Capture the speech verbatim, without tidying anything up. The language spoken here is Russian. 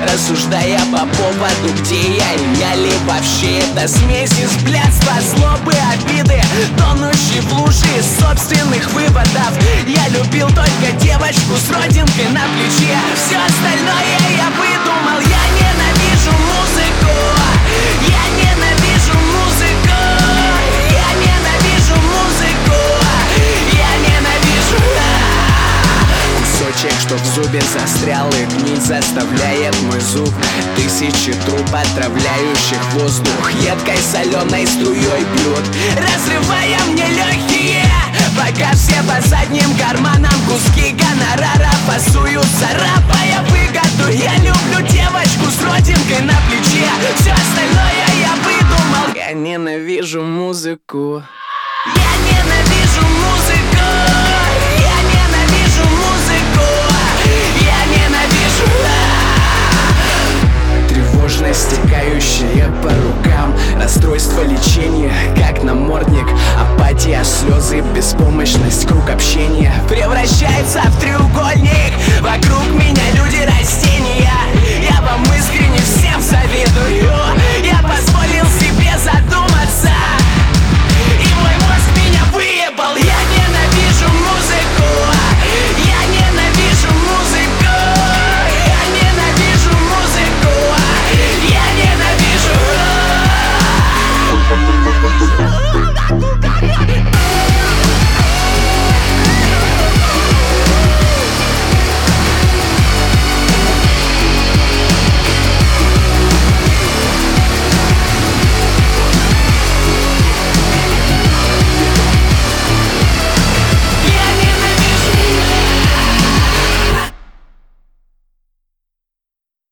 рассуждая по поводу, где я и я ли вообще. Это смесь из блядства, злобы, обиды, тонущей в луже собственных выводов. Я любил только девочку с родинкой на плече. Все остальное я выдумал. Я ненавижу музыку. Я ненавижу музыку. Я ненавижу музыку. Я ненавижу. Кусочек, что в зубе застрял и гнить заставляет мой зуб. Тысячи труб, отравляющих воздух, едкой соленой струей бьют, разрывая мне легкие. Пока все по задним карманам куски гонорара пасуют, царапая выгоду. Я люблю девочку с родинкой на плече. Все остальное я выдумал. Я ненавижу музыку.